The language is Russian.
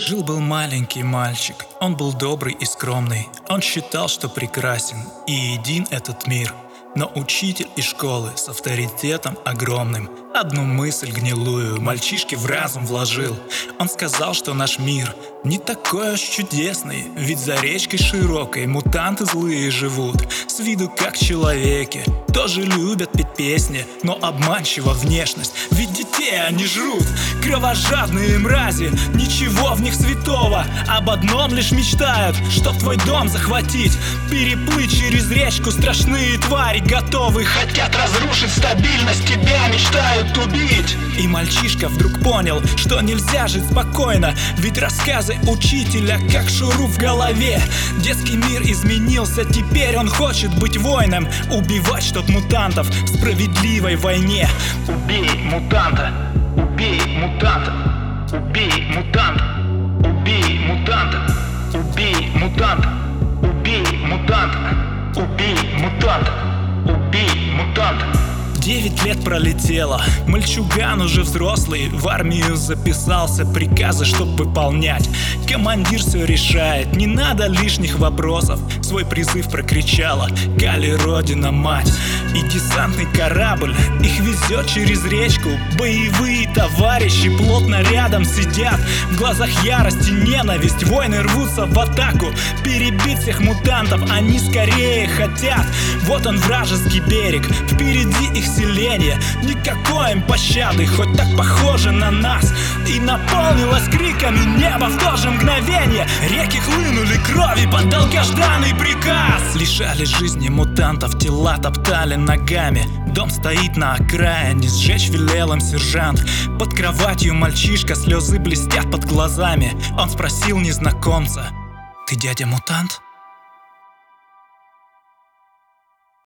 Жил-был маленький мальчик, он был добрый и скромный. Он считал, что прекрасен и един этот мир. Но учитель из школы с авторитетом огромным одну мысль гнилую мальчишке в разум вложил. Он сказал, что наш мир не такой уж чудесный, ведь за речкой широкой мутанты злые живут. С виду как человеки, тоже любят петь песни, но обманчива внешность, ведь детей они жрут. Кровожадные мрази, ничего в них святого, об одном лишь мечтают, чтоб твой дом захватить. Переплыть через речку страшные твари готовы, хотят разрушить стабильность, тебя мечтают убить. И мальчишка вдруг понял, что нельзя жить спокойно, ведь рассказы учителя как шуруп в голове. Детский мир изменился, теперь он хочет быть воином, убивать чтоб мутантов в справедливой войне. Убей мутанта, убей мутанта, убей мутанта, убей мутанта, убей мутанта, убей мутанта, убей мутанта, убей мутанта. 9 лет пролетело, мальчуган уже взрослый, в армию записался, приказы чтоб выполнять. Командир все решает, не надо лишних вопросов, свой призыв прокричала Кали, родина, мать. И десантный корабль их везет через речку, боевые товарищи плотно рядом сидят. В глазах ярость и ненависть, войны рвутся в атаку, перебить всех мутантов они скорее хотят. Вот он вражеский берег, впереди их селение, никакой им пощады, хоть так похоже на нас. И наполнилось криками небо в то же мгновение, реки хлынули крови под долгожданный приказ. Лишали жизни мутантов, тела топтали ногами. Дом стоит на окраине, сжечь велел им сержант. Под кроватью мальчишка, слезы блестят под глазами. Он спросил незнакомца: ты дядя-мутант?